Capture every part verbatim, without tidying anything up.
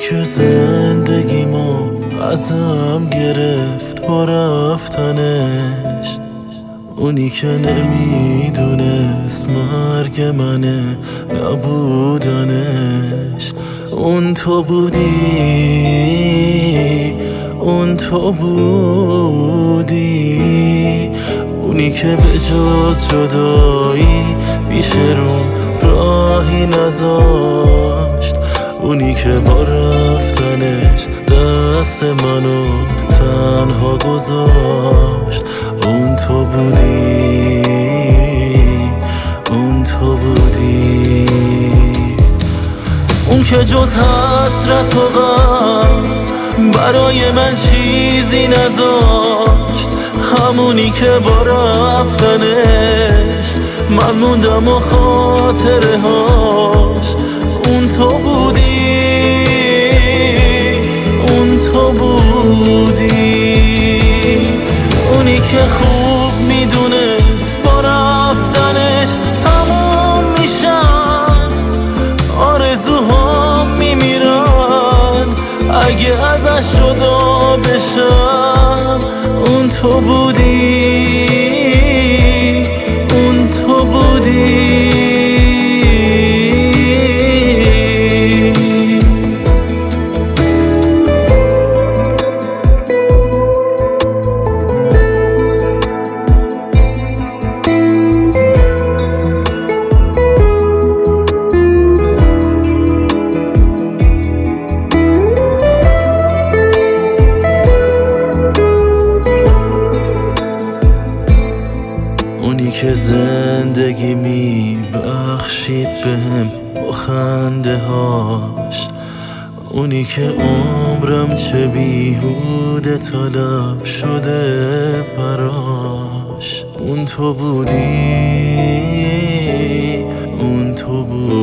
که زندگیمو ازم گرفت با رفتنش، اونی که نمیدونست مرگ منه نبودنش. اون تو بودی، اون تو بودی، اونی که به جز جدایی پیش روم راهی نذاشت، اونی که با رفتنش دست منو تنها گذاشت. اون تو بودی، اون تو بودی، اون که جز حسرت و غم برای من چیزی نذاشت، همونی که با رفتنش من موندم و خاطره هاش. اون تو بودی، اون تو بودی، اونی که خوب میدونست با رفتنش تموم میشن آرزوهام میمیرن اگه ازش جدا بشم. اون تو بودی، اون تو بودی. اونی که زندگی می بخشید بهم با خنده هاش، اونی که عمرم چه بیهوده طلب شده براش. اون تو بودی، اون تو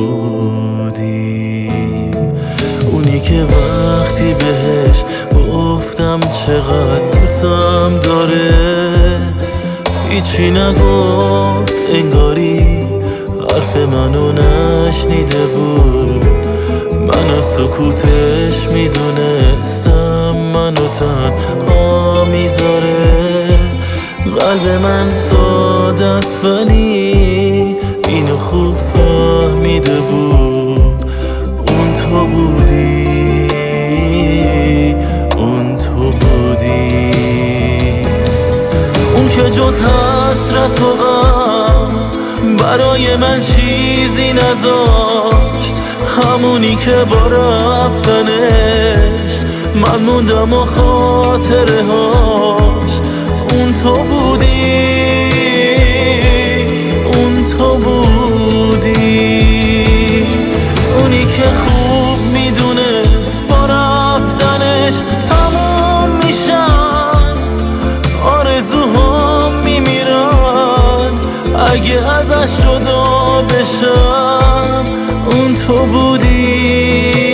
بودی، اونی که وقتی بهش گفتم چقدر دوستم داره هیچی نگفت، انگاری حرف منو نشنیده بود. من از سکوتش میدونستم منو تنها میذاره. قلب من ساده است ولی اینو خوب فهمیده بود. اون تو بودی، اون تو بودی، اون که جز حسرت و غم برای من چیزی نذاشت، همونی که با رفتنش من موندم و خاطره هاش. اون تو بودی، اون تو بودی، اونی که خوب میدونست با رفتنش تموم میشن آرزوهام میمیرن اگه ازش جدا بشم. اون تو بودی.